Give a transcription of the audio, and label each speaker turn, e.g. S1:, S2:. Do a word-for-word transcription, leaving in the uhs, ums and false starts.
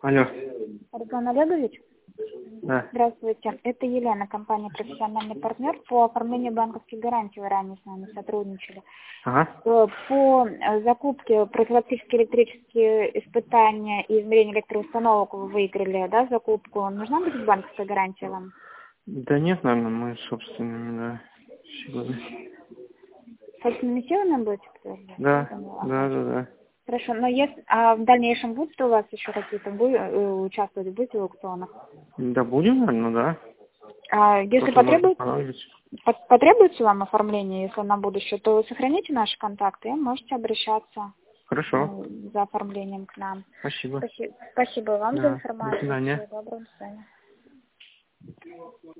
S1: Алло.
S2: Руслан Олегович?
S1: Да.
S2: Здравствуйте. Это Елена, компания «Профессиональный партнер». По оформлению банковских гарантий вы ранее с нами сотрудничали.
S1: Ага.
S2: Э, По э, закупке профилактические электрические испытания и измерения электроустановок вы выиграли, да, закупку. Нужна будет банковская гарантия вам?
S1: Да нет, наверное, мы собственными, да, силами.
S2: Собственными силами будете подтверждать?
S1: Да,
S2: Поняла.
S1: да, да, да.
S2: Хорошо, но если, а в дальнейшем будут у вас еще какие-то, бу- э, участвовать будете в аукционах?
S1: Да будем, наверное, да.
S2: А если
S1: Что-то может
S2: потребуется,
S1: понадобится.
S2: по- потребуется вам оформление, если на будущее, то вы сохраните наши контакты и можете обращаться
S1: Хорошо.
S2: ну, за оформлением к нам.
S1: Спасибо.
S2: Спасибо, спасибо вам за
S1: Да. До
S2: информацию.
S1: свидания.
S2: Всего доброго, до свидания.